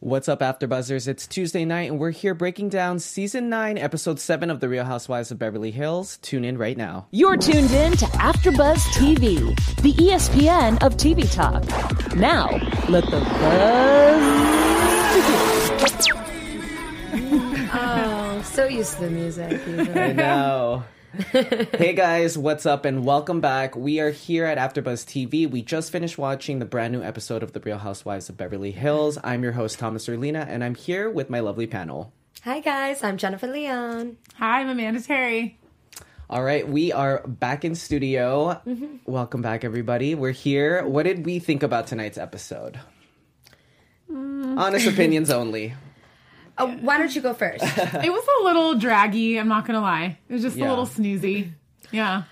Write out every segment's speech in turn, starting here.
What's up, AfterBuzzers? It's Tuesday night, and we're here breaking down Season 9, Episode 7 of The Real Housewives of Beverly Hills. Tune in right now. You're tuned in to AfterBuzz TV, the ESPN of TV talk. Now, let the buzz begin. Oh, so used to the music. I know. Hey guys, what's up and welcome back. We are here at AfterBuzz TV. We just finished watching the brand new episode of The Real Housewives of Beverly Hills. I'm your host, Thomas Erlina, and I'm here with my lovely panel. Hi guys, I'm Jennifer Leon. Hi, I'm Amanda Terry. All right, we are back in studio. Welcome back, everybody. We're here. What did we think about tonight's episode? Honest opinions only. Why don't you go first? It was a little draggy, I'm not going to lie. It was just a little snoozy. Yeah.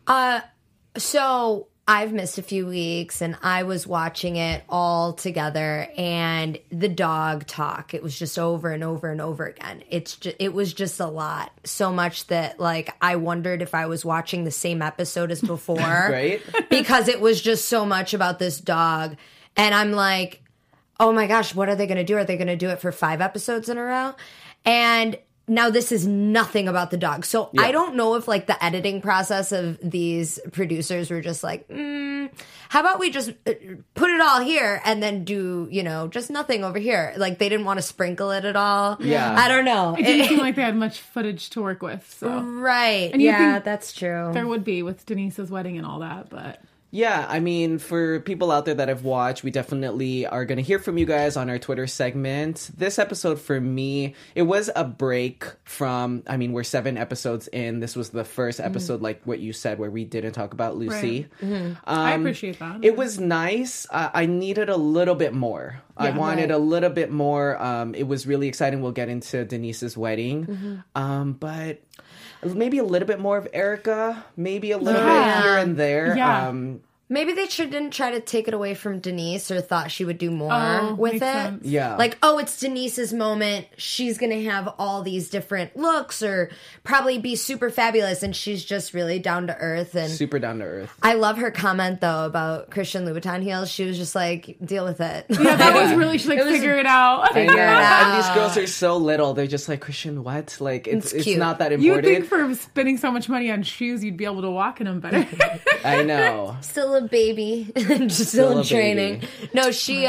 So I've missed a few weeks and I was watching it all together, and the dog talk, it was just over and over and over again. It was just a lot. So much that like I wondered if I was watching the same episode as before. Right? Because it was just so much about this dog. And I'm like, oh my gosh, what are they going to do? Are they going to do it for 5 episodes in a row? And now this is nothing about the dog. So I don't know if like the editing process of these producers were just like, how about we just put it all here and then do, just nothing over here. Like they didn't want to sprinkle it at all. Yeah. I don't know. It didn't seem like they had much footage to work with. So. Right. And you think that's true. there would be with Denise's wedding and all that, but... Yeah, I mean, for people out there that have watched, we definitely are going to hear from you guys on our Twitter segment. This episode, for me, it was a break from, we're 7 episodes in. This was the first episode, like what you said, where we didn't talk about Lucy. Right. I appreciate that. It was nice. I needed a little bit more. I wanted a little bit more. It was really exciting. We'll get into Denise's wedding. But... maybe a little bit more of Erica, maybe a little bit here and there. Yeah. Maybe they didn't try to take it away from Denise or thought she would do more with it. Sense. Yeah. Like, it's Denise's moment. She's going to have all these different looks or probably be super fabulous. And she's just really down to earth. And super down to earth. I love her comment, though, about Christian Louboutin heels. She was just like, deal with it. Yeah, that was really, figure it out. Figure it out. And these girls are so little. They're just like, Christian, what? Like, it's cute. not that You important. would think for spending so much money on shoes, you'd be able to walk in them better. I know. Still a baby. Just still in training. Baby. No, she,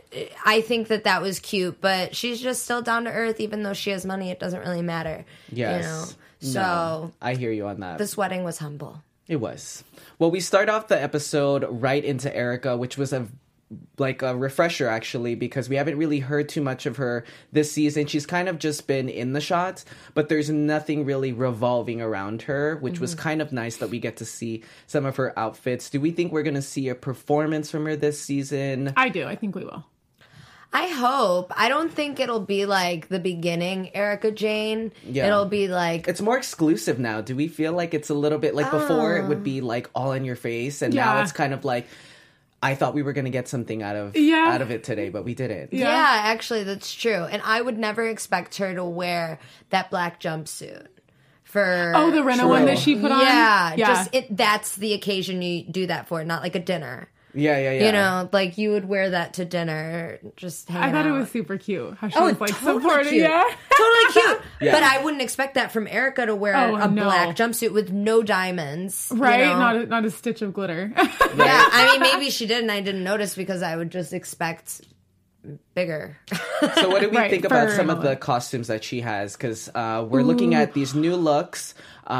I think that was cute, but she's just still down to earth. Even though she has money, it doesn't really matter. Yes. So No, I hear you on that. this wedding was humble. It was. Well, we start off the episode right into Erica, which was a refresher, actually, because we haven't really heard too much of her this season. She's kind of just been in the shots, but there's nothing really revolving around her, which was kind of nice that we get to see some of her outfits. Do we think we're going to see a performance from her this season? I do. I think we will. I hope. I don't think it'll be like the beginning Erica Jane. Yeah. It'll be like... It's more exclusive now. Do we feel like it's a little bit like before it would be like all in your face, and now it's kind of like... I thought we were going to get something out of it today, but we didn't. Yeah, actually, that's true. And I would never expect her to wear that black jumpsuit for... Oh, the Rena one that she put on? Yeah. That's the occasion you do that for, not like a dinner. Yeah. Like you would wear that to dinner, just hanging I thought out. it was super cute. How she was like totally supporting. cute. Yeah. Totally cute. Yeah. But I wouldn't expect that from Erica to wear a black jumpsuit with no diamonds. Right? You know? Not a stitch of glitter. Yeah, I mean, maybe she did and I didn't notice because I would just expect bigger. So what do we think about some of Fur. the costumes that she has? Because we're looking at these new looks.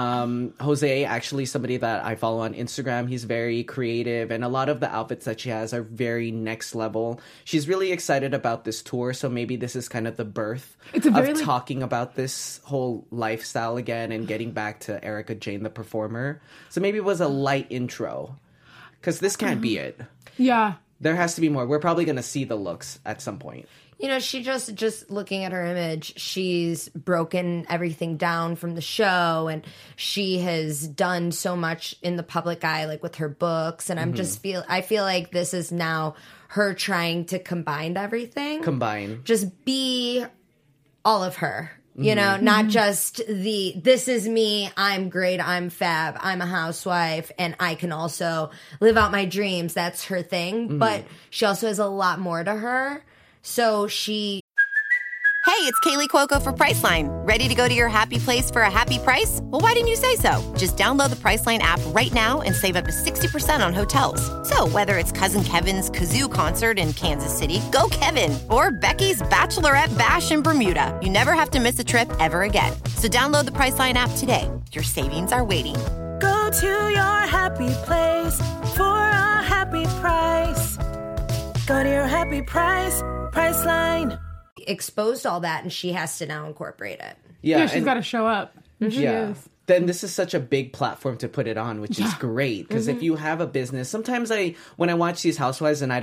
Jose, actually somebody that I follow on Instagram, he's very creative, and a lot of the outfits that she has are very next level. She's really excited about this tour, so maybe this is kind of the birth of talking about this whole lifestyle again and getting back to Erica Jane, the performer. So maybe it was a light intro, because this can't be it. Yeah. There has to be more. We're probably going to see the looks at some point. She just looking at her image, she's broken everything down from the show, and she has done so much in the public eye, like with her books. And I feel like this is now her trying to combine everything. Just be all of her. Not just this is me, I'm great, I'm fab, I'm a housewife, and I can also live out my dreams. That's her thing. But she also has a lot more to her. So she it's Kaylee Cuoco for Priceline. Ready to go to your happy place for a happy price? Well, why didn't you say so? Just download the Priceline app right now and save up to 60% on hotels. So whether it's Cousin Kevin's Kazoo Concert in Kansas City, go Kevin, or Becky's Bachelorette Bash in Bermuda, you never have to miss a trip ever again. So download the Priceline app today. Your savings are waiting. Go to your happy place for a happy price. Go to your happy price, Priceline. Exposed all that, and she has to now incorporate it. Yeah, she's got to show up. She is. Then this is such a big platform to put it on, which is great. Because if you have a business, sometimes when I watch these housewives and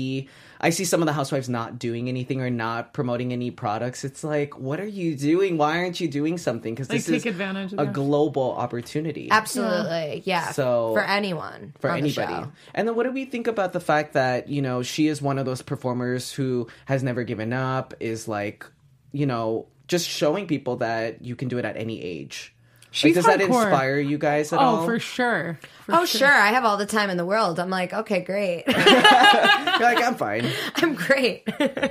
I see some of the housewives not doing anything or not promoting any products. It's like, what are you doing? Why aren't you doing something? Because this is advantage of a global opportunity. Absolutely. Yeah. So for anyone. For on anybody. the show. And then what do we think about the fact that, she is one of those performers who has never given up, is like, just showing people that you can do it at any age. Does that inspire you guys at all? Oh, for sure. Sure. I have all the time in the world. I'm like, okay, great. You're like, I'm fine. I'm great.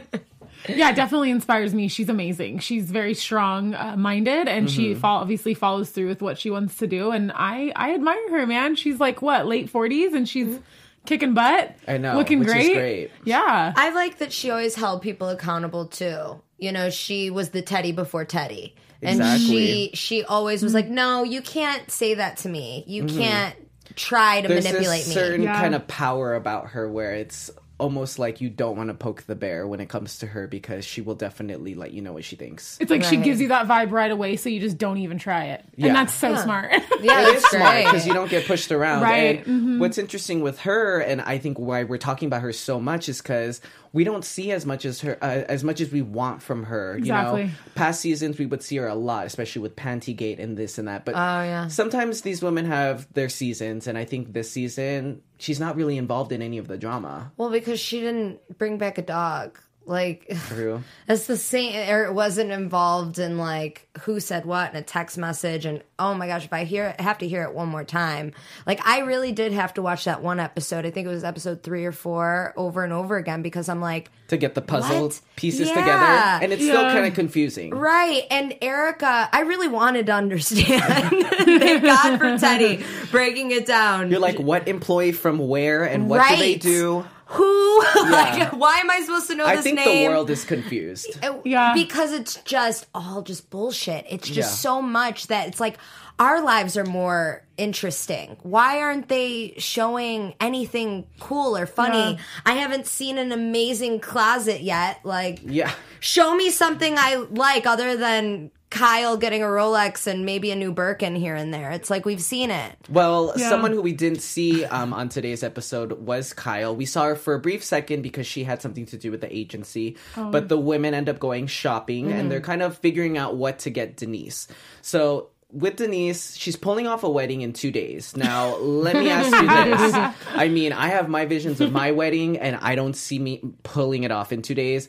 Yeah, definitely inspires me. She's amazing. She's very strong-minded, and she obviously follows through with what she wants to do. And I admire her, man. She's like, late 40s, and she's kicking butt. I know. Looking which great. Is great. Yeah. I like that she always held people accountable, too. She was the Teddy before Teddy. And Exactly. she always was like, no, you can't say that to me. You can't try to manipulate me. There's a certain kind of power about her where it's almost like you don't want to poke the bear when it comes to her, because she will definitely let you know what she thinks. It's like she gives you that vibe right away, so you just don't even try it. Yeah. And that's so smart. Yeah, It is that's smart great. because you don't get pushed around. Right. And what's interesting with her, and I think why we're talking about her so much, is because we don't see as much as her, as much as we want from her. Exactly. Past seasons we would see her a lot, especially with Pantygate and this and that. But yeah. sometimes these women have their seasons, and I think this season she's not really involved in any of the drama. Well, because she didn't bring back a dog. Like, True. it's the same, or it wasn't involved in like who said what in a text message. And oh my gosh, if I have to hear it one more time. Like, I really did have to watch that one episode. I think it was episode 3 or 4 over and over again, because I'm like, To get the puzzle What? pieces Yeah. together, and it's still kind of confusing. right. And Erica, I really wanted to understand. Thank God for Teddy breaking it down. You're like, what employee from where, and what do they Right. do? Who? Like, why am I supposed to know I this think name? the world is confused. Yeah. Because it's just all just bullshit. It's just Yeah. so much that it's like our lives are more interesting. Why aren't they showing anything cool or funny? Yeah. I haven't seen an amazing closet yet. Like, Yeah. show me something I like other than Kyle getting a Rolex and maybe a new Birkin here and there. It's like we've seen it. Well, Yeah. someone who we didn't see on today's episode was Kyle. We saw her for a brief second because she had something to do with the agency. But the women end up going shopping, and they're kind of figuring out what to get Denise. So with Denise, she's pulling off a wedding in 2 days. Now, let me ask you this. I mean, I have my visions of my wedding, and I don't see me pulling it off in 2 days.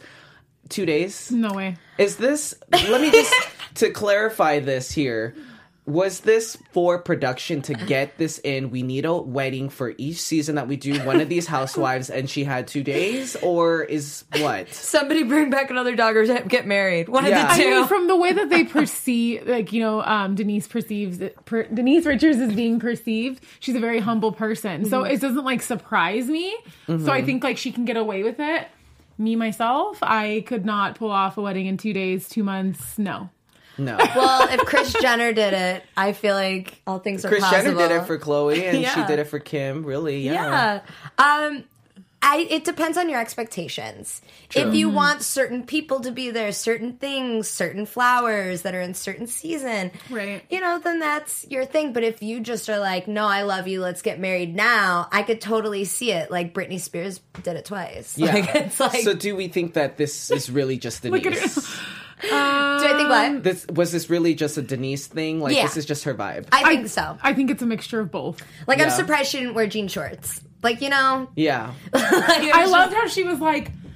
2 days? No way. Is this, let me just, to clarify this here, was this for production to get this in? We need a wedding for each season that we do one of these housewives, and she had 2 days? Or is what? Somebody bring back another dog or get married. One Yeah. of the I two. mean, from the way that they perceive, like, Denise Denise Richards is being perceived. She's a very humble person. So it doesn't like surprise me. So I think like she can get away with it. Me, myself, I could not pull off a wedding in 2 days, 2 months. No. No. Well, if Kris Jenner did it, I feel like all things are Kris possible. Jenner did it for Khloe, and she Yeah. did it for Kim. Really, yeah. Yeah. It depends on your expectations. If you want certain people to be there, certain things, certain flowers that are in certain season, Right. Then that's your thing. But if you just are like, no, I love you, let's get married now, I could totally see it. Like Britney Spears did it twice. Yeah. Like, it's like, So do we think that this is really just Denise? Look at her. do I think what? Was this really just a Denise thing? Like, Yeah. this is just her vibe? I think so. I think it's a mixture of both. Like, I'm Yeah. surprised she didn't wear jean shorts. Like, Yeah. I loved how she was like,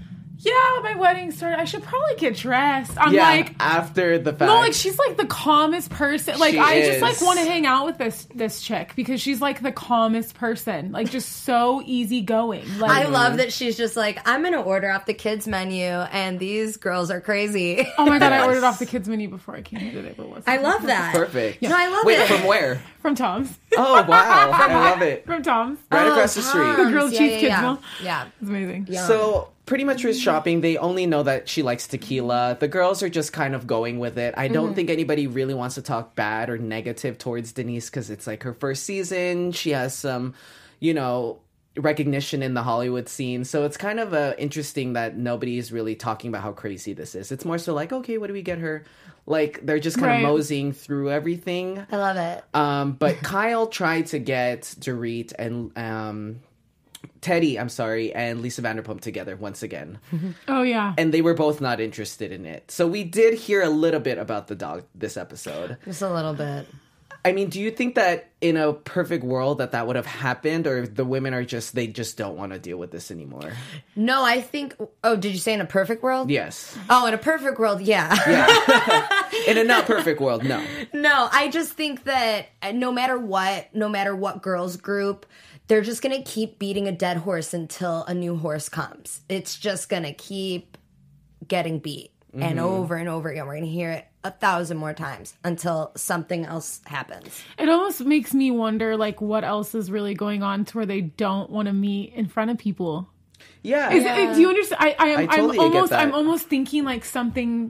Yeah, my wedding started. I should probably get dressed. I'm Yeah, like, after the fact. no, like she's like the calmest person. Like She I is. just like want to hang out with this chick because she's like the calmest person. Like just so easygoing. Like I love that she's just like, I'm gonna order off the kids menu, and these girls are crazy. oh my god, I Yes. ordered off the kids menu before I came here today. But I love that. Perfect. No, I love Wait, it. from where? from Tom's. Oh, wow. I love it. From Tom's. Right across the street. The grilled cheese kids yeah. meal. Yeah. It's amazing. So pretty much with shopping, they only know that she likes tequila. The girls are just kind of going with it. I don't think anybody really wants to talk bad or negative towards Denise because it's like her first season. She has some, recognition in the Hollywood scene. So it's kind of interesting that nobody's really talking about how crazy this is. It's more so like, okay, what do we get her? Like, they're just kind of Right. moseying through everything. I love it. But Kyle tried to get Dorit and Teddy, and Lisa Vanderpump together once again. Oh yeah. And they were both not interested in it. So we did hear a little bit about the dog this episode. Just a little bit. I mean, do you think that in a perfect world that would have happened, or the women they just don't want to deal with this anymore? No, I think. Oh, did you say in a perfect world? Yes. Oh, in a perfect world, yeah. In a not perfect world, no. No, I just think that no matter what girls group, they're just going to keep beating a dead horse until a new horse comes. It's just going to keep getting beat. And over and over again. We're going to hear it 1,000 more times until something else happens. It almost makes me wonder, like, what else is really going on to where they don't want to meet in front of people. Yeah. Do you understand? I totally get that. I'm almost thinking like something's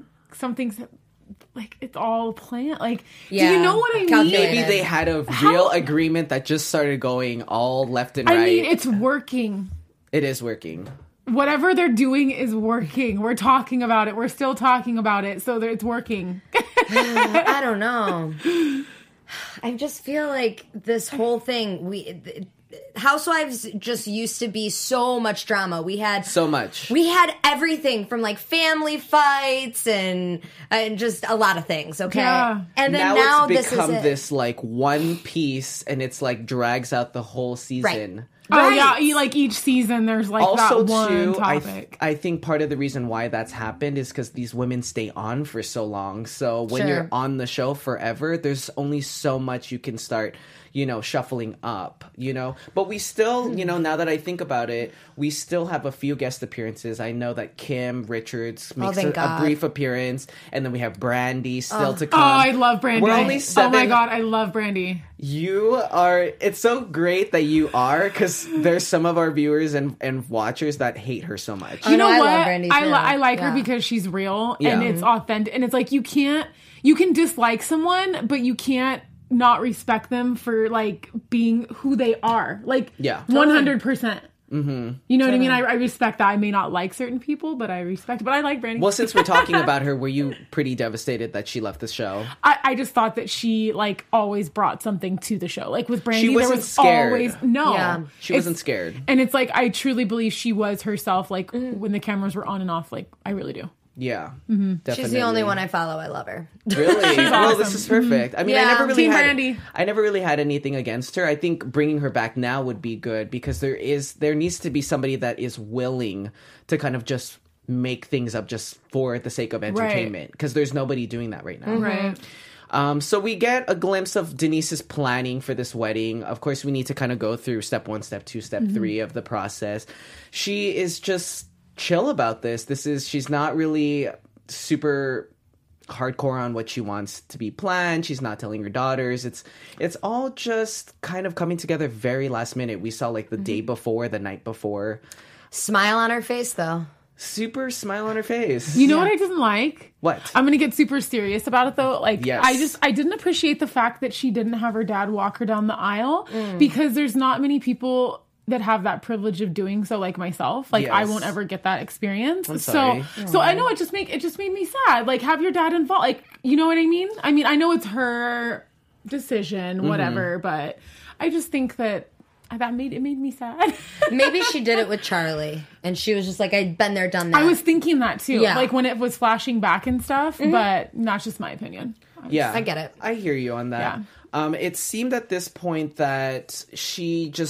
like it's all planned. Like, do Yeah. you know what I mean? Calculated. Maybe they had a real agreement that just started going all left and right. I mean, it's working. It is working. Whatever they're doing is working. We're talking about it. We're still talking about it. So it's working. I don't know. I just feel like this whole thing, Housewives just used to be so much drama. We had So much. We had everything from like family fights and just a lot of things. Okay, Yeah. and then now this it's become is it. this like one piece, and it's like drags out the whole season. Oh Right. yeah, like each season there's like Also, that one too, topic. I think part of the reason why that's happened is because these women stay on for so long. So when Sure. you're on the show forever, there's only so much you can start, shuffling up, But we still, now that I think about it, we still have a few guest appearances. I know that Kim Richards makes thank a God. brief appearance, and then we have Brandy still to Oh, come. I love Brandy. We're only Oh my 7 god, I love Brandy. It's so great that you are, because there's some of our viewers and watchers that hate her so much. You know I what? love Brandy, too. I like her Yeah. because she's real Yeah. and it's authentic. And it's like you can dislike someone, but you can't not respect them for like being who they are. Like, Yeah. 100%. Mm-hmm. You know what I mean? I respect that. I may not like certain people, but I respect it. But I like Brandy. Well, since we're talking about her, were you pretty devastated that she left the show? I just thought that she like always brought something to the show. Like with Brandy, She wasn't there was scared. always no. Yeah. She wasn't scared. And it's like I truly believe she was herself. Like when the cameras were on and off. Like I really do. Yeah, definitely. She's the only one I follow. I love her. Really? Well, awesome. this is perfect. I mean, Yeah. Team Brandy. I never really had anything against her. I think bringing her back now would be good because there needs to be somebody that is willing to kind of just make things up just for the sake of entertainment because there's nobody doing that right now. Right. So we get a glimpse of Denise's planning for this wedding. Of course, we need to kind of go through step 1, step 2, step 3 of the process. She is just chill about this. She's not really super hardcore on what she wants to be planned. She's not telling her daughters. It's all just kind of coming together very last minute. We saw like the day before, the night before. Smile on her face, though. Super smile on her face. You know what I didn't like? What? I'm gonna get super serious about it though. Like Yes. I didn't appreciate the fact that she didn't have her dad walk her down the aisle because there's not many people that have that privilege of doing so, like myself. Like I Yes. won't ever get that experience. I'm sorry. So I know it just made me sad. Like have your dad involved. Like you know what I mean? I mean I know it's her decision, whatever, but I just think that made me sad. Maybe she did it with Charlie, and she was just like, "I'd been there, done that." I was thinking that too. Yeah. Like when it was flashing back and stuff, but that's just my opinion. Yeah, I get it. I hear you on that. It seemed at this point that she just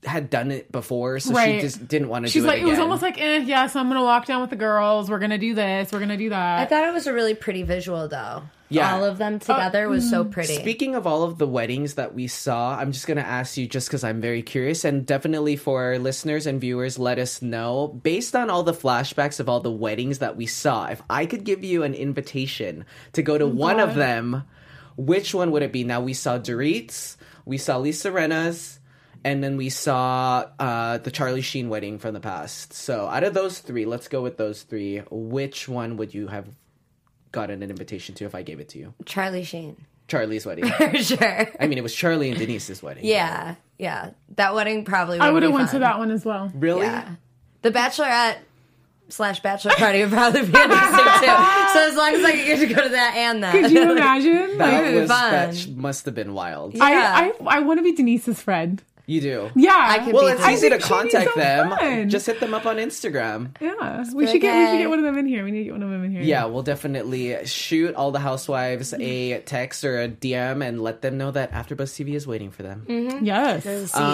had done it before, so Right. she just didn't want to She's do like, it it was again. almost like, yeah, so I'm going to walk down with the girls. We're going to do this. We're going to do that. I thought it was a really pretty visual, though. Yeah. All of them together was so pretty. Speaking of all of the weddings that we saw, I'm just going to ask you just because I'm very curious, and definitely for our listeners and viewers, let us know, based on all the flashbacks of all the weddings that we saw, if I could give you an invitation to go to one of them, which one would it be? Now, we saw Dorit's, we saw Lisa Rinna's, and then we saw the Charlie Sheen wedding from the past. So out of those three, let's go with those three. Which one would you have gotten an invitation to if I gave it to you? Charlie Sheen. Charlie's wedding. For sure. I mean, it was Charlie and Denise's wedding. Yeah. That wedding probably would I would have be went fun. to that one as well. Really? Yeah. The Bachelorette / Bachelor Party would probably be interesting too. So as long as I could get to go to that and that. Could you imagine? That fun. must have been wild. Yeah. I want to be Denise's friend. You do? Yeah. I could Well, be it's that. easy to I think she'd be contact so them. fun. Just hit them up on Instagram. Yeah. We should get hey. one of them in here. We need to get one of them in here. Yeah, we'll definitely shoot all the housewives a text or a DM and let them know that AfterBuzz TV is waiting for them. Yes.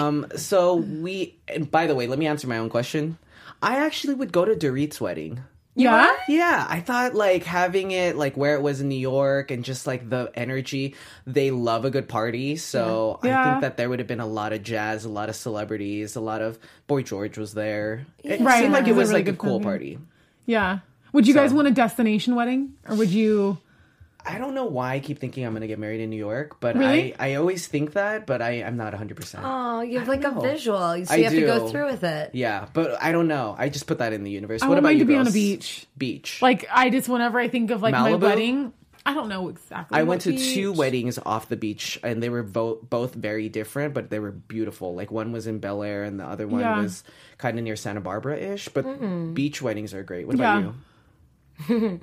So and by the way, let me answer my own question. I actually would go to Dorit's wedding. Yeah. Yeah, I thought like having it like where it was in New York and just like the energy, they love a good party. So I Yeah. think that there would have been a lot of jazz, a lot of celebrities, a lot of Boy George was there. It Right, seemed like it it was was a really like a good cool party. party. Yeah. Would you guys So- want a destination wedding? Or would you... I don't know why I keep thinking I'm going to get married in New York, but Really? I always think that, but I'm not 100%. Oh, you have like a know. visual. So I you have to go do. through with it. Yeah, but I don't know. I just put that in the universe. I What want about mine you to be on a girls? beach. Beach. Like, I just, whenever I think of like my Malibu? wedding, I don't know exactly. I what went to beach. 2 weddings off the beach, and they were both very different, but they were beautiful. Like one was in Bel Air, and the other one Yeah. was kind of near Santa Barbara-ish. But beach weddings are great. What about Yeah. you? You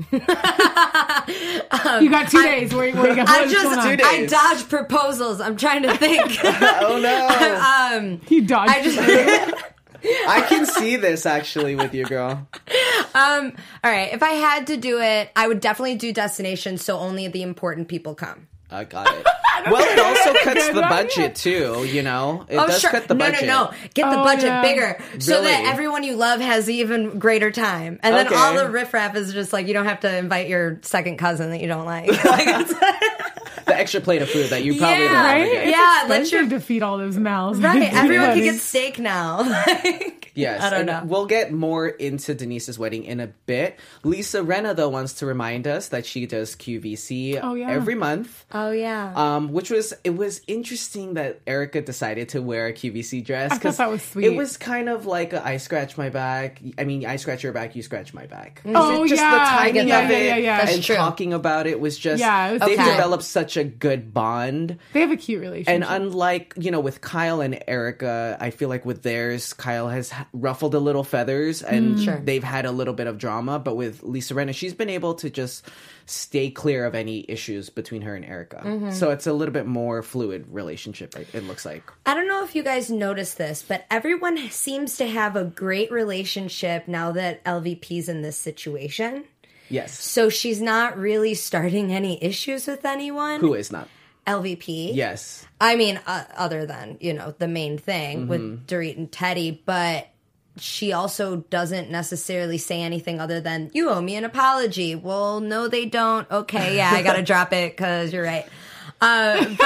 got 2 days. Where you got I'm what's going just, on? 2 days. I dodge proposals. I'm trying to think. Oh no! You dodged. I just, I can see this actually with you, girl. all right. If I had to do it, I would definitely do destinations so only the important people come. I got it. Well, it also cuts Good the one. budget too. You know, it does cut the budget. No. Get the Oh, budget yeah. bigger so that Really? everyone you love has even greater time. And then Okay. all the riffraff is just like, you don't have to invite your second cousin that you don't like. Like, it's- The extra plate of food that you probably Yeah. didn't want to Right? get. Yeah, It's let expensive to feed all those mouths. right. Everyone can Wedding. get steak now. Like, Yes, I don't and know. we'll get more into Denise's wedding in a bit. Lisa Rinna, though, wants to remind us that she does QVC Oh, yeah. every month. Oh, yeah. Which was interesting that Erica decided to wear a QVC dress. I thought 'cause that was sweet. It was kind of like a, I scratch my back. I mean, I scratch your back, you scratch my back. Oh, Just yeah. the timing Yeah, of it yeah, yeah. That's and true. talking about it was just. Yeah, it was they've Okay. developed such a good bond. They have a cute relationship. And unlike, with Kyle and Erica, I feel like with theirs, Kyle has ruffled a little feathers and Sure. they've had a little bit of drama. But with Lisa Rinna, she's been able to just stay clear of any issues between her and Erica. Mm-hmm. So it's a little bit more fluid relationship, it looks like. I don't know if you guys noticed this, but everyone seems to have a great relationship now that LVP's in this situation. Yes. So she's not really starting any issues with anyone. Who is not? LVP. Yes. I mean, other than, the main thing with Dorit and Teddy, but she also doesn't necessarily say anything other than, you owe me an apology. Well, no, they don't. Okay, yeah, I got to drop it because you're right. But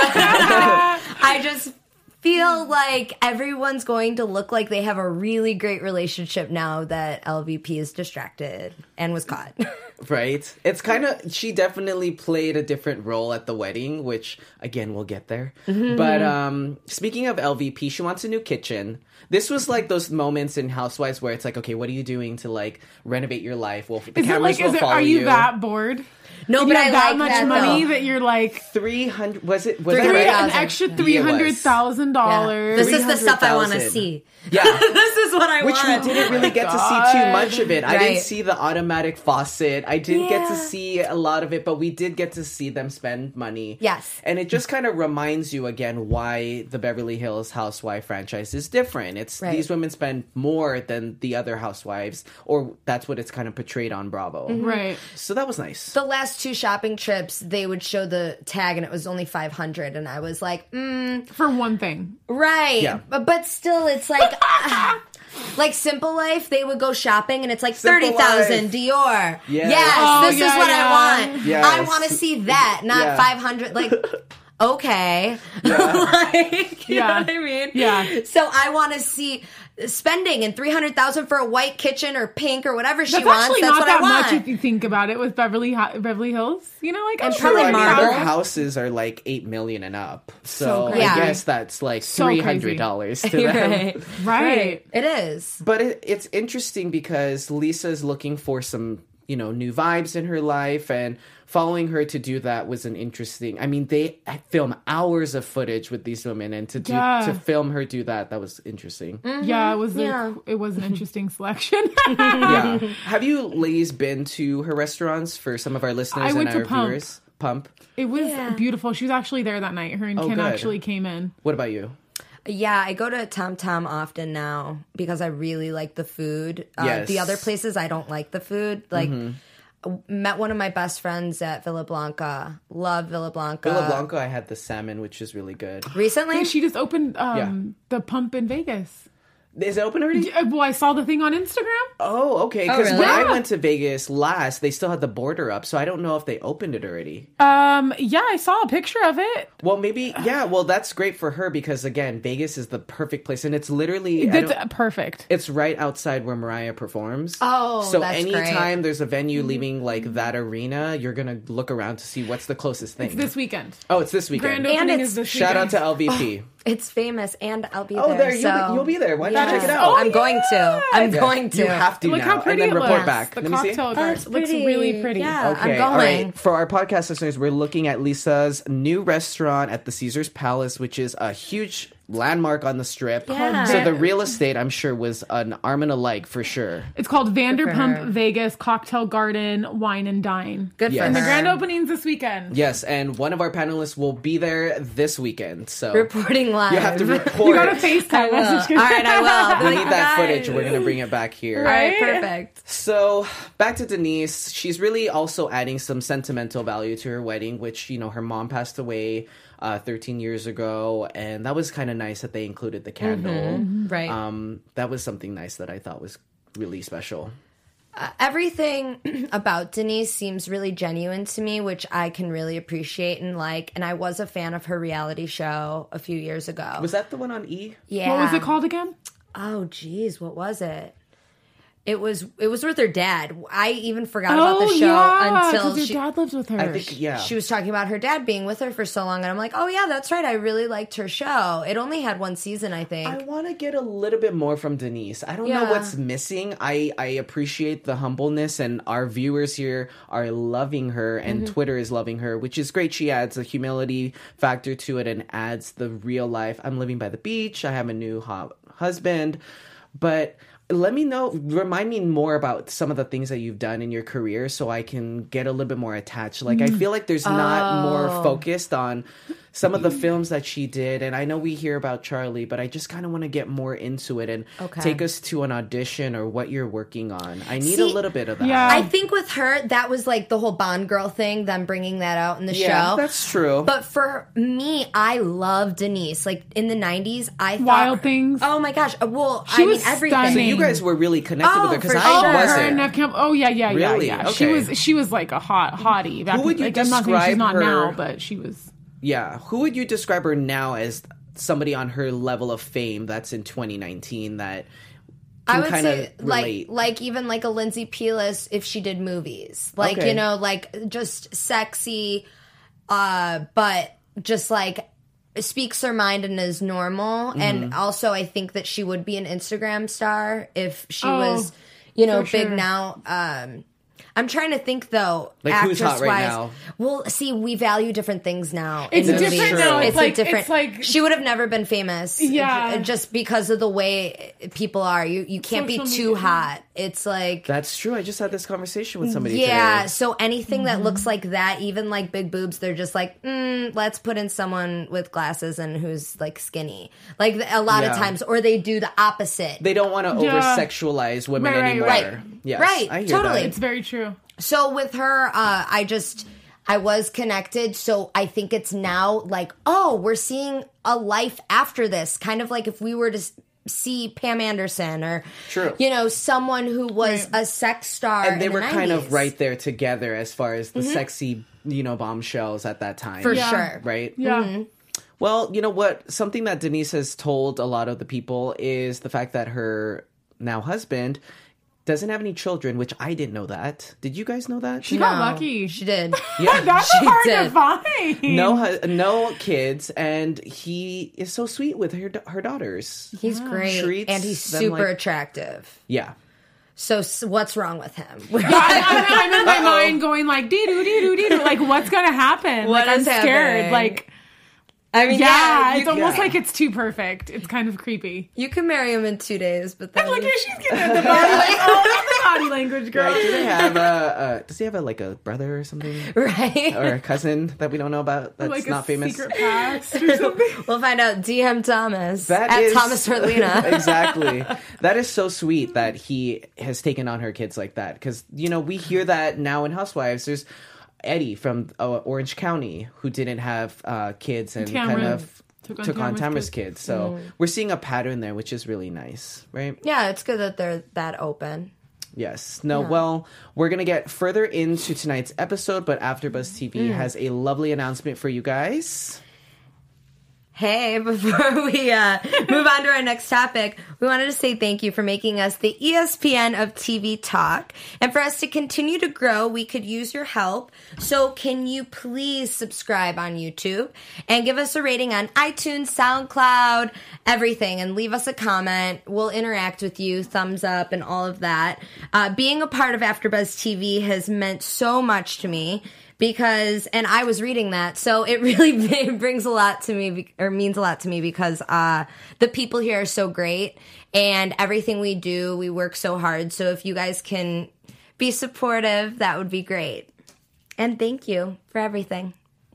I just feel like everyone's going to look like they have a really great relationship now that LVP is distracted and was caught. Right? It's kind of, she definitely played a different role at the wedding, which, again, we'll get there. But speaking of LVP, she wants a new kitchen. This was like those moments in Housewives where it's like, okay, what are you doing to like renovate your life? Well, the is it cameras like, will follow are you that bored? No, You but have I that like much that, money though. that you're like, 300, was that Three- right? an 3,000. extra Yeah. $300,000. This is the stuff I want to 300,000. see. Yeah. This is what I Which want. we didn't really get to see too much of it. I didn't Right. see the automatic faucet. I didn't get to Yeah. see a lot of it, but we did get to see them spend money. Yes. And it just kind of reminds you again why the Beverly Hills Housewife franchise is different. It's Right. these women spend more than the other housewives, or that's what it's kind of portrayed on Bravo. Mm-hmm. Right. So that was nice. The last last 2 shopping trips, they would show the tag and it was only $500, and I was like, For one thing. right. Yeah. But still, it's like, like Simple Life, they would go shopping and it's like Simple 30,000 Life. Dior. Yes. Yes, Oh, this is yeah, what yeah. I want. Yes. I want to see that, not Yeah. 500. Like, okay. Like, you Yeah. know what I mean? Yeah. So I want to see spending and $300,000 for a white kitchen or pink or whatever she That's wants. actually That's not what that I want. much if you think about it with Beverly Hills. You know, like, And I'm probably sure I mean, marble. their houses are like $8 million and up. So crazy. I Yeah. guess that's like So $300 to them. Right. Right. It is. But it's interesting because Lisa's looking for some, new vibes in her life, and following her to do that was an interesting. I mean, they film hours of footage with these women, and to film her do that was interesting. Yeah, it was Yeah. it was an interesting selection. Yeah. Have you ladies been to her restaurants for some of our listeners I and went to our Pump. viewers? Pump. It was Yeah. beautiful. She was actually there that night. Her and Ken good. actually came in. What about you? Yeah, I go to Tom Tom often now because I really like the food. Yes. The other places, I don't like the food. Like, met one of my best friends at Villa Blanca. Love Villa Blanca. Villa Blanca, I had the salmon, which is really good. Recently? She just opened the Pump in Vegas. Is it open already? Well, I saw the thing on Instagram. Oh, okay. Because really? when I Yeah. went to Vegas last, they still had the border up, so I don't know if they opened it already. Yeah, I saw a picture of it. Well, maybe, yeah. Well, that's great for her because again, Vegas is the perfect place, and it's literally It's perfect. it's right outside where Mariah performs. Oh, so that's anytime great. there's a venue leaving like that arena, you're gonna look around to see what's the closest thing. This weekend. Oh, it's this weekend. Grand opening it's- is this Shout out weekend. to LVP. It's famous, and I'll be Oh, there. there so. you'll be there. Why don't you check it Yeah. out? I'm going to. I'm Yeah, going to. You have to Look now, how pretty and then it report looks. back. The Let me see. cocktail Oh, garden it's looks pretty. really pretty. Yeah. Okay, I'm all going. right. For our podcast listeners, we're looking at Lisa's new restaurant at the Caesars Palace, which is a huge landmark on the Strip. Yeah. So the real estate, I'm sure, was an arm and a leg for sure. It's called for her. Vanderpump Vegas Cocktail Garden Wine and Dine. Good Yes. for And her. the grand opening's this weekend. Yes, and one of our panelists will be there this weekend. So Reporting live. you have to report. You got to FaceTime us. All right, I will. We need that footage. We're going to bring it back here. All right, Right? perfect. So back to Denise. She's really also adding some sentimental value to her wedding, which, her mom passed away 13 years ago. And that was kind of nice that they included the candle. Right. That was something nice that I thought was really special. Everything about Denise seems really genuine to me, which I can really appreciate and like. And I was a fan of her reality show a few years ago. Was that the one on E? Yeah. What was it called again? Oh, geez, what was it? It was with her dad. I even forgot about the show until your she dad lives with her. I think, yeah. she was talking about her dad being with her for so long, and I'm like, oh yeah, that's right. I really liked her show. It only had one season, I think. I want to get a little bit more from Denise. I don't know Yeah. what's missing. I appreciate the humbleness, and our viewers here are loving her, and Twitter is loving her, which is great. She adds a humility factor to it and adds the real life. I'm living by the beach. I have a new husband. But let me know, remind me more about some of the things that you've done in your career so I can get a little bit more attached. Like, I feel like there's not more focused on some of the films that she did. And I know we hear about Charlie, but I just kind of want to get more into it and take us to an audition or what you're working on. I need a See, little bit of that. yeah. I think with her, that was like the whole Bond girl thing, them bringing that out in the Yeah, show. that's true. But for me, I love Denise. Like in the 90s, I thought. Wild Things. Oh my gosh. Well, She I mean, was everything. So stunning. you guys were really connected Oh, with her because for I sure. Her and wasn't. Nev Campbell. Oh yeah. Really? Yeah. Okay. She was like a hottie. Back Who would you like, I'm not saying she's describe not her- now, but she was. Yeah. Who would you describe her now as somebody on her level of fame that's in 2019 that I can would kind say of relate? like even like a Lindsay Pelis if she did movies. Like, Okay. like just sexy, but just like speaks her mind and is normal. Mm-hmm. And also I think that she would be an Instagram star if she Oh, was, for big sure. now. I'm trying to think though, Like, who's hot right actress-wise. now? Well, see, we value different things now. It's in different movies. now. It's a like- different. it's like- she would have never been famous. Yeah. just because of the way people are. You can't be Social too media. hot. It's like. That's true. I just had this conversation with somebody Yeah, today. so anything that Mm-hmm. looks like that, even like big boobs, they're just like, let's put in someone with glasses and who's like skinny. Like a lot of Yeah. times, or they do the opposite. They don't want to Yeah. over-sexualize women Right, anymore. right. Yes, Right, I hear totally. that. It's very true. So with her, I was connected. So I think it's now like, oh, we're seeing a life after this. Kind of like if we were to see Pam Anderson or, True. Someone who was a sex star. And they in were the 90s. kind of right there together as far as the sexy, bombshells at that time. For sure. Right? Yeah. Well, you know what? Something that Denise has told a lot of the people is the fact that her now husband doesn't have any children, which I didn't know that. Did you guys know that? She got lucky. She did. That's She hard did. to find. No kids, and he is so sweet with her daughters. He's great. Treats And he's them super like- attractive. Yeah. So what's wrong with him? I'm in my mind going like, dee-doo, like, what's going to happen? What like, is I'm scared. happening? Like, I mean, it's almost yeah. like it's too perfect. It's kind of creepy. you can marry him in 2 days, but then Look at she's getting at the body language. Oh, the body language, girl. Do they have does he have a brother or something? right. Or a cousin that we don't know about that's Like not a famous? secret past or something. We'll find out. DM Thomas That at is- Thomas Orlina. Exactly. That is so sweet that he has taken on her kids like that. Because, we hear that now in Housewives. There's Eddie from Orange County who didn't have kids and kind Tamara of took on took on Tamara's Tamara's kids. kids. So we're seeing a pattern there, which is really nice, right? Yeah, it's good that they're that open. Yes. No, well, we're going to get further into tonight's episode, but AfterBuzz TV has a lovely announcement for you guys. Hey, before we move on to our next topic, we wanted to say thank you for making us the ESPN of TV talk. And for us to continue to grow, we could use your help. So can you please subscribe on YouTube and give us a rating on iTunes, SoundCloud, everything, and leave us a comment. We'll interact with you, thumbs up, and all of that. Being a part of AfterBuzz TV has meant so much to me. Because, and I was reading that, so it really brings a lot to me, or means a lot to me, because the people here are so great, and everything we do, we work so hard. So if you guys can be supportive, that would be great. And thank you for everything.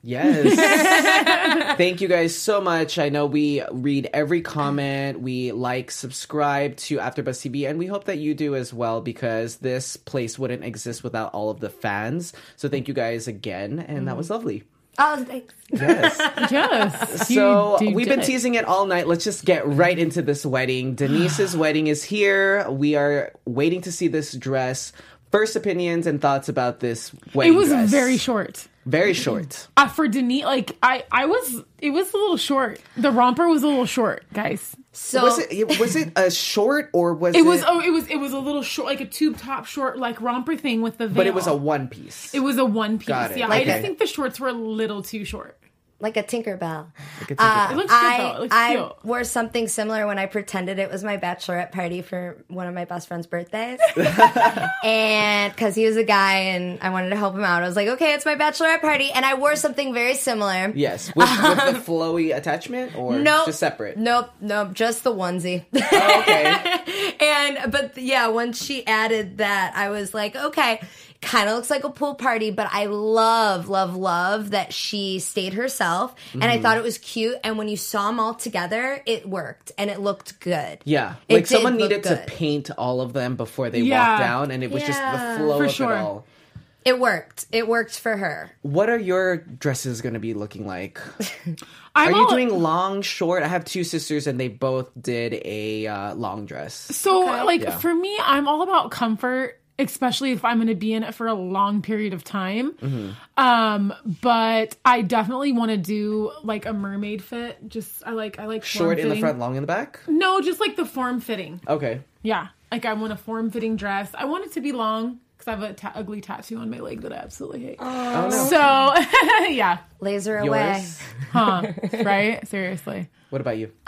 Yes. Thank you guys so much. I know we read every comment. We subscribe to AfterBuzz TV, and we hope that you do as well, because this place wouldn't exist without all of the fans. So thank you guys again, and that was lovely. Oh, thanks. Yes. Yes. So You we've did been it. teasing it all night. Let's just get right into this wedding. Denise's wedding is here. We are waiting to see this dress. First opinions and thoughts about this wedding It was dress. very short. Very short. For Denise, it was a little short. The romper was a little short, guys. So Was it a short or was it? It was a little short, like a tube top short, like romper thing with the veil. But it was a one piece. It was a one piece. Got it. Yeah, I Okay. just think the shorts were a little too short. like a Tinkerbell. It looks good though. It looks I cute. wore something similar when I pretended it was my bachelorette party for one of my best friend's birthdays. And because he was a guy and I wanted to help him out, I was like, okay, it's my bachelorette party. And I wore something very similar. Yes, with the flowy attachment or Nope. just separate. Nope, just the onesie. Oh, okay. But yeah, once she added that, I was like, okay, kind of looks like a pool party, but I love that she stayed herself. And I thought it was cute. And when you saw them all together, it worked and it looked good. Yeah, It like did someone look needed to good. paint all of them before they Yeah. walked down, and it was just the Yeah. flow For of sure. it all. It worked. It worked for her. What are your dresses going to be looking like? I'm Are you all- doing long, short? I have two sisters, and they both did a long dress. So, Yeah. for me, I'm all about comfort, especially if I'm going to be in it for a long period of time. But I definitely want to do like a mermaid fit. I like Short in the form-fitting. front, long in the back? No, just like the form fitting. Okay. Yeah, like I want a form fitting dress. I want it to be long because I have a ugly tattoo on my leg that I absolutely hate. Oh, no. So yeah, Laser away. Yours? right? Seriously. What about you?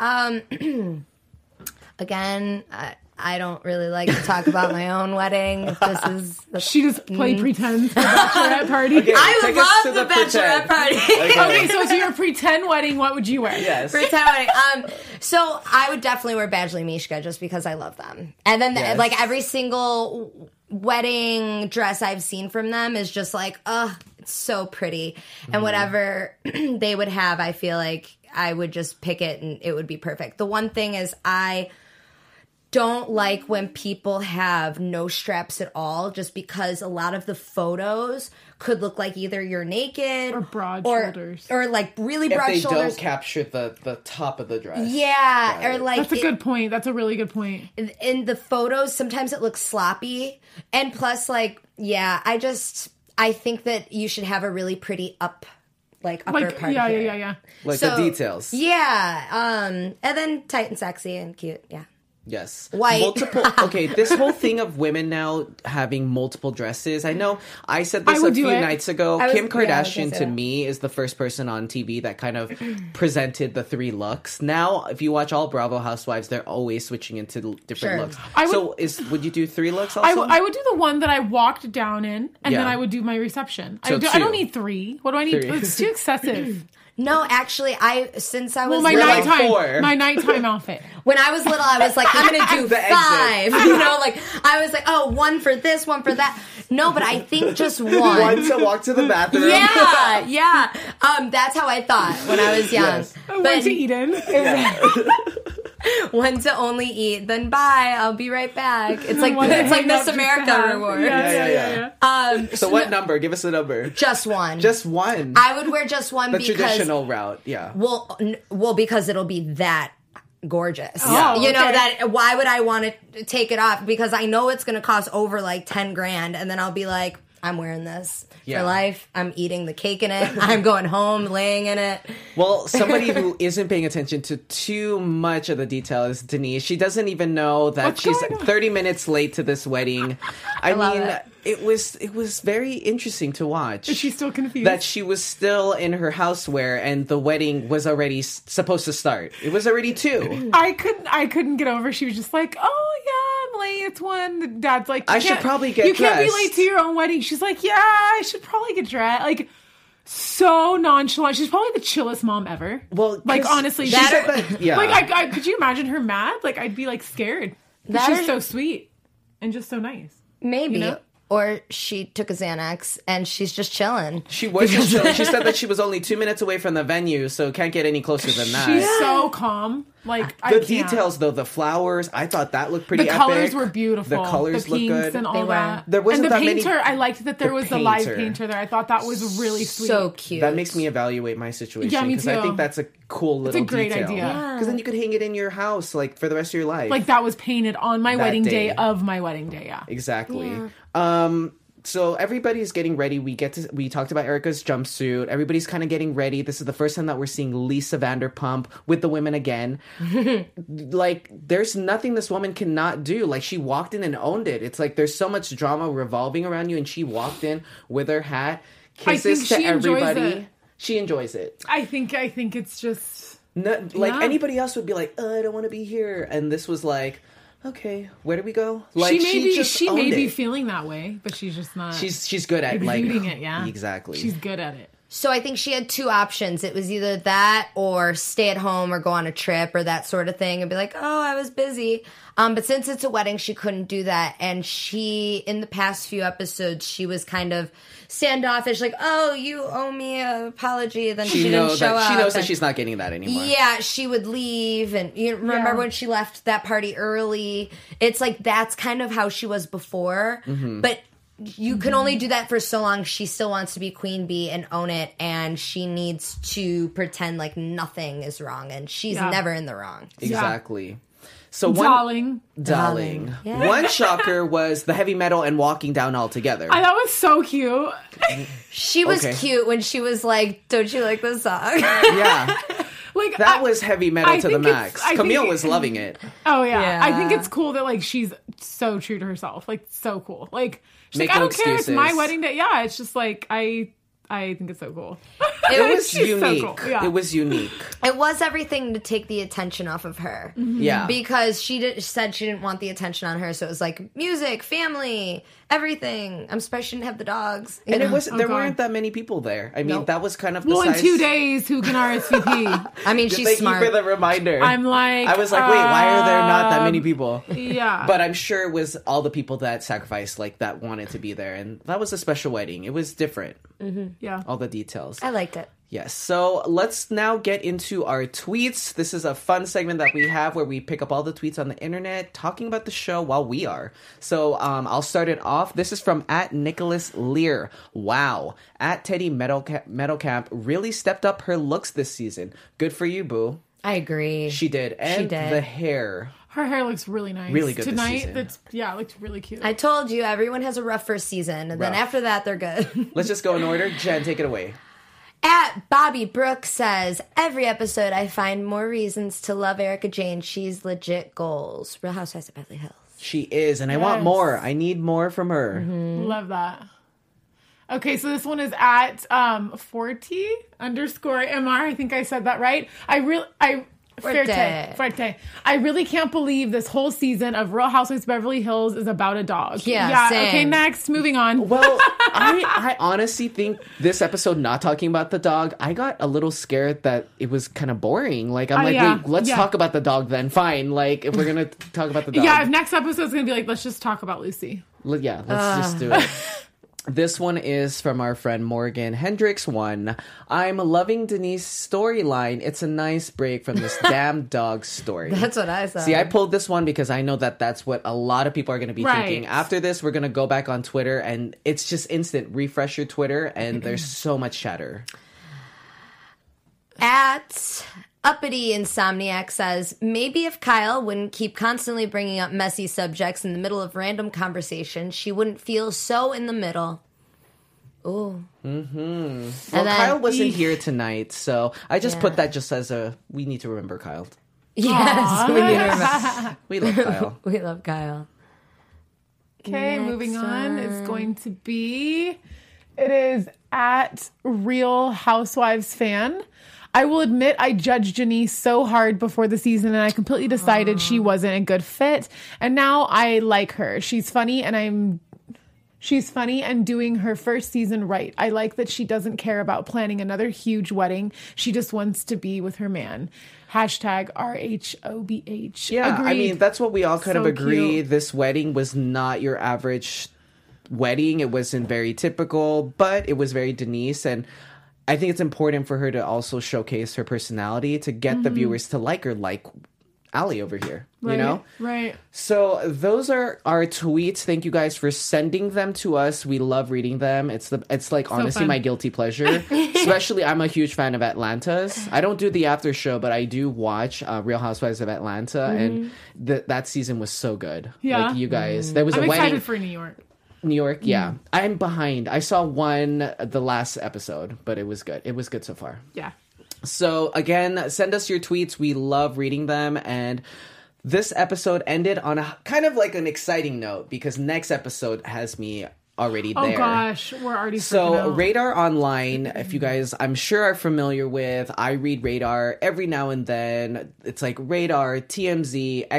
Again, I don't really like to talk about my own wedding. This is She just played pretend for the bachelorette party. Okay. I Take us to love the the pretend. bachelorette party. Okay, so to your pretend wedding, what would you wear? Yes. Pretend wedding. So I would definitely wear Badgley Mishka just because I love them. And then Yes. like every single wedding dress I've seen from them is just like, it's so pretty. And whatever they would have, I feel like I would just pick it and it would be perfect. The one thing is I don't like when people have no straps at all, just because a lot of the photos could look like either you're naked Or broad shoulders. or like really If broad they shoulders. don't capture the top of the dress. Yeah, Got or it. like That's a good point. That's a really good point. in the photos, sometimes it looks sloppy, and plus, like, yeah, I think that you should have a really pretty upper part. Yeah, here. yeah. Like So, the details. Yeah, and then tight and sexy and cute. Yeah. Yes. White. Multiple. Okay, this whole thing of women now having multiple dresses. I know I said I this would a do few it. nights ago. I was Kim gonna Kardashian, say to that. me, is the first person on TV that kind of presented the 3 looks. Now, if you watch all Bravo Housewives, they're always switching into different Sure. looks. I would- Would you do 3 looks I also? would do the one that I walked down in, and Yeah. then I would do my reception. So I 2. don't need 3. What do I need? 3. It's too excessive. No, actually, since I was Well, my You're like little, four. nighttime outfit. when I was little, I was like, I'm gonna do The 5. exit. You know, like I was like, oh, 1 for this, 1 for that. No, but I think just one. One to walk to the bathroom. Yeah. That's how I thought when I was young. Yes. I went to Eden. One to only eat, then bye. I'll be right back. It's like One to it's like hang up Miss just to America have. reward. Yeah. So what no, number? Give us a number. Just one. Just one. I would wear just one the because traditional route. Yeah. well, because it'll be that gorgeous. Oh, You know okay. that. Why would I want to take it off? Because I know it's going to cost over like 10 grand, and then I'll be like, I'm wearing this Yeah. for life. I'm eating the cake in it. I'm going home, laying in it. Well, somebody who isn't paying attention to too much of the detail is Denise. She doesn't even know that What's she's going on? 30 minutes late to this wedding. I love mean, it. it was very interesting to watch. Is she still confused? That she was still in her housewear and the wedding was already supposed to start. It was already 2. I couldn't get over. She was just like, "Oh yeah, I'm late. It's 1." The dad's like, I should can't- probably get You can't be dressed." late to your own wedding. She's like, "Yeah, I should probably get dressed." Like, so nonchalant. She's probably the chillest mom ever. Well, like 'cause honestly, she she's said that- yeah. Like, I could you imagine her mad? Like, I'd be like scared. That She's is- so sweet and just so nice. Maybe. You know? Or she took a Xanax and she's just chilling. She was just chilling. She said that she was only 2 minutes away from the venue, so can't get any closer than that. She's so calm. Like, I The can't. details, though, the flowers, I thought that looked pretty The epic. colors were beautiful. The colors the look pinks good. and all They were. that. There wasn't and the that many- painter, I liked that there The was a live painter. painter there. I thought that was really sweet. So cute. That makes me evaluate my situation. Yeah, me Because I too. think that's a cool little a great detail. idea. Because then you could hang it in your house, like, for the rest of your life. Like that was painted on my That wedding day day. of my wedding day. Yeah. Exactly. So everybody's getting ready. We talked about Erica's jumpsuit. Everybody's kind of getting ready. This is the first time that we're seeing Lisa Vanderpump with the women again. Like, there's nothing this woman cannot do. Like, she walked in and owned it. It's like there's so much drama revolving around you, and she walked in with her hat, kisses to she enjoys everybody. it. She enjoys it. I think it's just No, like Yeah. anybody else would be like, I don't want to be here, and this was like, okay, where do we go? Like, she may owned be it. feeling that way, but she's just not. She's good at like exuding it. Yeah, exactly. She's good at it. So I think she had 2 options. It was either that or stay at home or go on a trip or that sort of thing and be like, oh, I was busy. But since it's a wedding, she couldn't do that. And she, in the past few episodes, she was kind of standoffish, like, oh, you owe me an apology. Then she didn't show up. She knows that and- she's not getting that anymore. Yeah, she would leave, and you remember when she left that party early. It's like that's kind of how she was before, but you can only do that for so long. She still wants to be Queen Bee and own it, and she needs to pretend like nothing is wrong, and she's Yeah. never in the wrong. Exactly. So Darling. darling. Yeah. One shocker was the heavy metal and walking down all together. I thought it was so cute. She was Okay. cute when she was like, "Don't you like this song?" Yeah, Like that was heavy metal I to the think it's- max. I think Camille it- was loving it. Oh yeah. Yeah. I think it's cool that like she's so true to herself. Like so cool. Like she's Make like, I no don't care. It's my excuses. wedding day. Yeah. It's just like I think it's so cool. It was She's so unique. cool. Yeah. It was unique. It was everything to take the attention off of her. Yeah. Because said she didn't want the attention on her, so it was like music, family, everything. I'm surprised she didn't have the dogs. you And it know? was there God. weren't that many people there. I mean, Nope. that was kind of the Well, in size. 2 days, who can RSVP? I mean, she's Thank smart. you for the reminder. I'm like, I was like, wait, why are there not that many people? Yeah. But I'm sure it was all the people that sacrificed, like that wanted to be there, and that was a special wedding. It was different. yeah. All the details. I liked liked it. Yes, so let's now get into our tweets. This is a fun segment that we have where we pick up all the tweets on the internet talking about the show while we are. So I'll start it off. This is from @NicholasLear. Wow. @Teddy Meadowcamp really stepped up her looks this season. Good for you, boo. I agree. She did. And the hair. Her hair looks really nice. Really good tonight. this season. It looked really cute. I told you, everyone has a rough first season, and then Rough. after that, they're good. Let's just go in order. Jen, take it away. @Bobby Brooks says, every episode I find more reasons to love Erica Jane. She's legit goals. Real Housewives of Beverly Hills. She is, and I want more. I need more from her. Love that. Okay, so this one is at 40_MR. I think I said that right. Fuerte. I really can't believe this whole season of Real Housewives of Beverly Hills is about a dog. Yeah, same. Okay, next. Moving on. Well, I honestly think this episode not talking about the dog, I got a little scared that it was kind of boring. Like, I'm wait, let's talk about the dog then. Fine. Like, if we're going to talk about the dog. Yeah, if next episode's going to be like, let's just talk about Lucy. Let's just do it. This one is from our friend Morgan Hendricks 1. I'm loving Denise's storyline. It's a nice break from this damn dog story. That's what I said. See, I pulled this one because I know that that's what a lot of people are going to be thinking. After this, we're going to go back on Twitter, and it's just instant. Refresh your Twitter, and there's so much chatter. Uppity Insomniac says, maybe if Kyle wouldn't keep constantly bringing up messy subjects in the middle of random conversations, she wouldn't feel so in the middle. Ooh. Well, Kyle wasn't here tonight, so I just put that just as we need to remember Kyle. Yes, we need to remember. We love Kyle. We love Kyle. Okay, Next moving on. one. It's going to be, it is at Real Housewives Fan. I will admit I judged Janice so hard before the season, and I completely decided she wasn't a good fit. And now I like her. She's funny and doing her first season right. I like that she doesn't care about planning another huge wedding. She just wants to be with her man. #RHOBH. Yeah, Agreed. I mean, that's what we all kind of So agree. cute. This wedding was not your average wedding. It wasn't very typical, but it was very Denise. And I think it's important for her to also showcase her personality to get the viewers to like her, like Allie over here, you know? Right. So those are our tweets. Thank you guys for sending them to us. We love reading them. It's like honestly fun. my guilty pleasure. Especially, I'm a huge fan of Atlanta's. I don't do the after show, but I do watch Real Housewives of Atlanta, and that season was so good. Yeah. Like, you guys, there was I'm a excited wedding. for New York. New York, yeah. I'm behind. I saw the last episode, but it was good. It was good so far. Yeah. So again, send us your tweets. We love reading them. And this episode ended on a kind of like an exciting note because next episode has me already there. Oh gosh, we're already freaking So out. Radar Online, if you guys I'm sure are familiar with, I read Radar every now and then. It's like Radar, TMZ,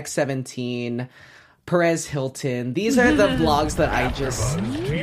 X17, Perez Hilton. These are the blogs that I just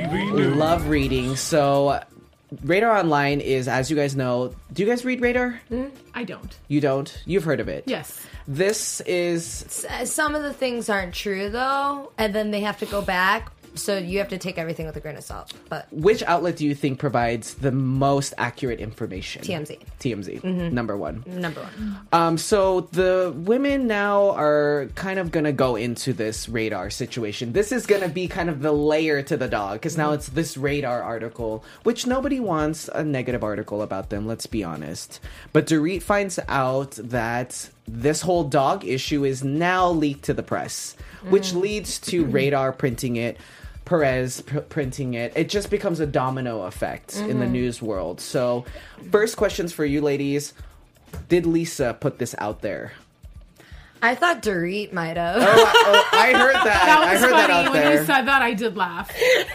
love reading. So Radar Online is, as you guys know, do you guys read Radar? I don't. You don't? You've heard of it. Yes. This is... Some of the things aren't true, though, and then they have to go back. So you have to take everything with a grain of salt. But Which outlet do you think provides the most accurate information? TMZ. TMZ, number one. Number one. So the women now are kind of going to go into this Radar situation. This is going to be kind of the layer to the dog, because now it's this Radar article, which nobody wants a negative article about them, let's be honest. But Dorit finds out that this whole dog issue is now leaked to the press, which leads to Radar printing it, Perez printing it. It just becomes a domino effect in the news world. So first questions for you ladies. Did Lisa put this out there? I thought Dorit might have. I heard that. That was I heard funny. that out When there. you said that, I did laugh.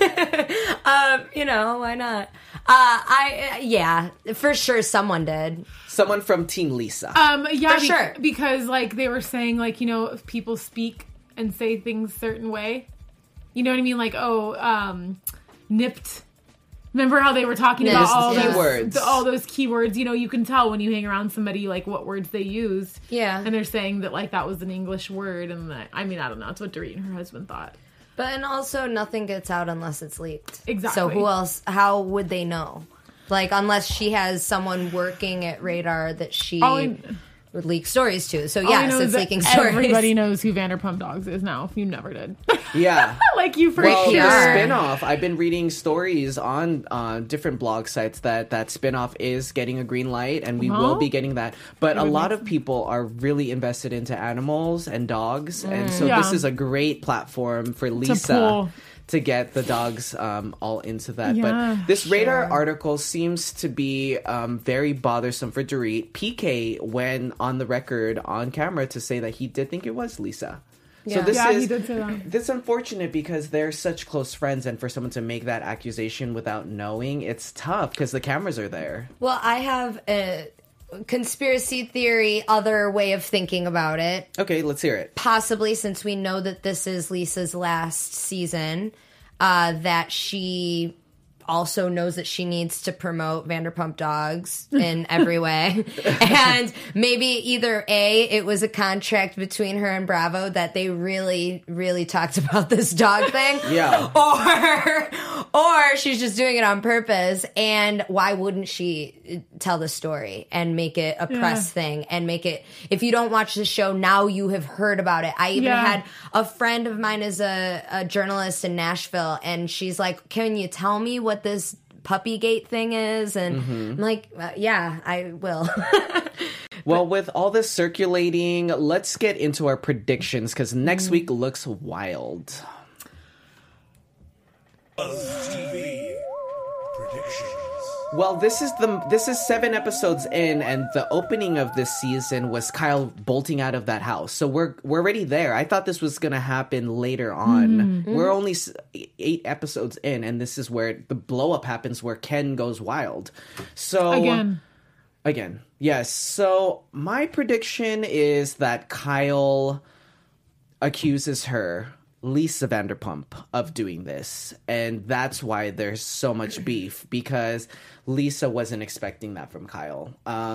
Why not? Yeah, for sure someone did. Someone from Team Lisa. Yeah, For sure. because like they were saying, like, you know, if people speak and say things a certain way, you know what I mean? Like, nipped. Remember how they were talking about Yes, all yes. Keywords. all those keywords? You know, you can tell when you hang around somebody like what words they used. Yeah. and they're saying that like that was an English word, and that, I mean, I don't know. It's what Dorit and her husband thought. But and also nothing gets out unless it's leaked. Exactly. So who else? How would they know? Like, unless she has someone working at Radar that she would leak stories to. So, All I yes, know it's is that leaking stories. Everybody knows who Vanderpump Dogs is now, if you never did. Yeah. Like, you for Well, sure. the Sure. spinoff, I've been reading stories on different blog sites that spinoff is getting a green light, and we will be getting that. But a lot of people are really invested into animals and dogs, and so Yeah. this is a great platform for Lisa pull. to get the dogs all into that. Yeah, But this Radar article seems to be very bothersome for Dorit. PK went on the record on camera to say that he did think it was Lisa. So Yeah. this Yeah, is he did say that. this is unfortunate because they're such close friends, and for someone to make that accusation without knowing, it's tough because the cameras are there. Well, I have a conspiracy theory, other way of thinking about it. Okay, let's hear it. Possibly, since we know that this is Lisa's last season, that she also knows that she needs to promote Vanderpump Dogs in every way. And maybe either A, it was a contract between her and Bravo that they really, really talked about this dog thing. Yeah. Or she's just doing it on purpose. And why wouldn't she tell the story and make it a press thing and make it, if you don't watch the show, now you have heard about it. I even had a friend of mine is a journalist in Nashville, and she's like, can you tell me what this Puppygate thing is? And I'm like, yeah, I will. Well, with all this circulating, let's get into our predictions because next week looks wild. TV predictions. Well, this is 7 episodes in, and the opening of this season was Kyle bolting out of that house. So we're already there. I thought this was going to happen later on. We're only 8 episodes in, and this is where the blow up happens, where Ken goes wild. So again, yes. So my prediction is that Kyle accuses her, Lisa Vanderpump, of doing this, and that's why there's so much beef, because Lisa wasn't expecting that from Kyle.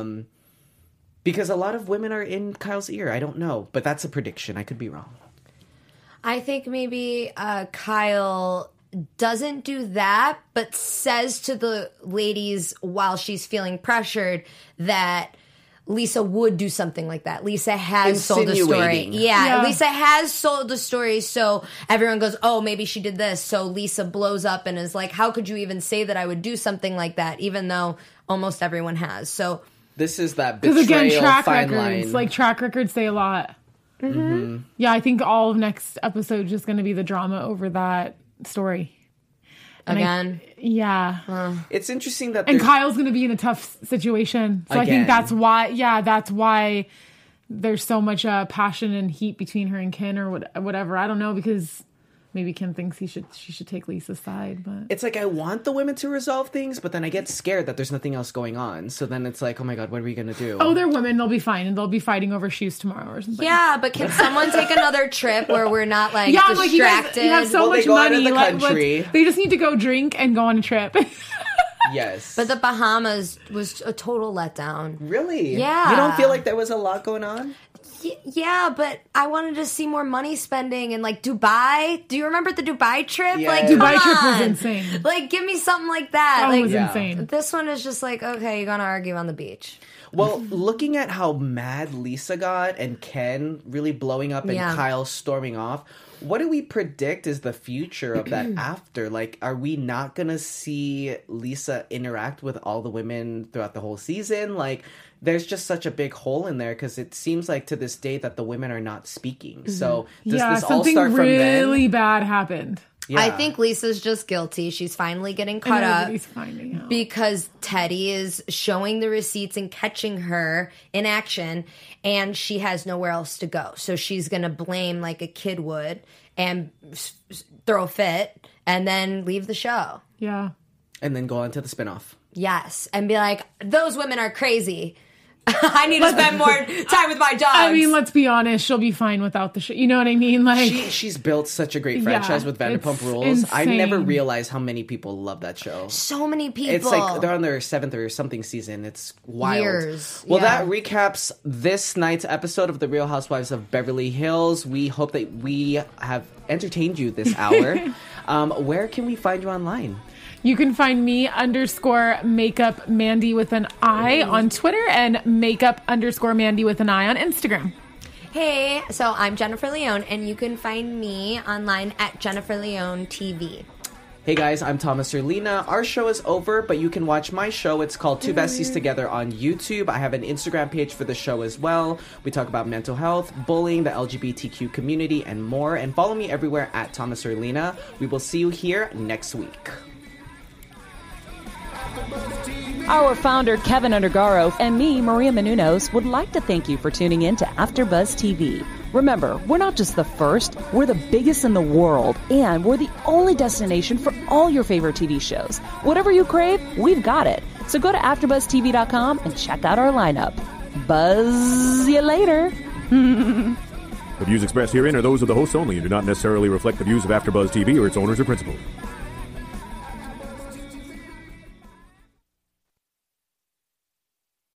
Because a lot of women are in Kyle's ear. I don't know, but that's a prediction. I could be wrong. I think maybe Kyle doesn't do that, but says to the ladies while she's feeling pressured that Lisa would do something like that. Lisa has sold a story. Insinuating. Yeah, Lisa has sold a story, so everyone goes, oh, maybe she did this. So Lisa blows up and is like, how could you even say that I would do something like that, even though almost everyone has? So This is that Because betrayal again, track fine records, line. like track records say a lot. Yeah, I think all of next episode is just going to be the drama over that story. And again, It's interesting that And there's- Kyle's going to be in a tough situation. So I Again. think that's why there's so much passion and heat between her and Ken or whatever. I don't know, because maybe Ken thinks she should take Lisa's side, but it's like I want the women to resolve things, but then I get scared that there's nothing else going on. So then it's like, oh my God, what are we going to do? oh, they're women, they'll be fine, and they'll be fighting over shoes tomorrow or something. yeah, but can someone take another trip where we're not like Yeah, I'm like, distracted? you have so Well, they much go out of money. the country. They just need to go drink and go on a trip. Yes. But the Bahamas was a total letdown. Really? Yeah. You don't feel like there was a lot going on? Yeah, but I wanted to see more money spending and like Dubai. Do you remember the Dubai trip? Yeah. Like Dubai come trip was on. insane. Like give me something like that. That like was Yeah. insane. this one is just like, okay, you're gonna argue on the beach. Well, looking at how mad Lisa got and Ken really blowing up and Yeah. Kyle storming off, what do we predict is the future of that after? Like, are we not going to see Lisa interact with all the women throughout the whole season? Like, there's just such a big hole in there because it seems like to this day that the women are not speaking. So does Yeah, this all something start from really then? bad happened. Yeah. I think Lisa's just guilty. She's finally getting And caught up everybody's finding out. because Teddy is showing the receipts and catching her in action, and she has nowhere else to go. So she's gonna blame like a kid would and throw a fit and then leave the show. Yeah. And then go on to the spinoff. Yes, and be like, those women are crazy. I need to spend more time with my dogs. I mean, let's be honest. She'll be fine without the show. You know what I mean? Like, She's built such a great franchise with Vanderpump it's Rules. I never insane. realized how many people love that show. so many people. It's like they're on their 7th or something season. It's wild. Years, Well, yeah. that recaps this night's episode of The Real Housewives of Beverly Hills. We hope that we have entertained you this hour. Where can we find you online? You can find me _makeup Mandy with an I on Twitter and makeup _Mandy with an I on Instagram. Hey, so I'm Jennifer Leone, and you can find me online at Jennifer Leone TV. Hey guys, I'm Thomas Erlina. Our show is over, but you can watch my show. It's called Two Besties Together on YouTube. I have an Instagram page for the show as well. We talk about mental health, bullying, the LGBTQ community, and more. And follow me everywhere at Thomas Erlina. We will see you here next week. Our founder, Kevin Undergaro, and me, Maria Menounos, would like to thank you for tuning in to AfterBuzz TV. Remember, we're not just the first, we're the biggest in the world, and we're the only destination for all your favorite TV shows. Whatever you crave, we've got it. So go to AfterBuzzTV.com and check out our lineup. Buzz you later. The views expressed herein are those of the hosts only and do not necessarily reflect the views of AfterBuzz TV or its owners or principals.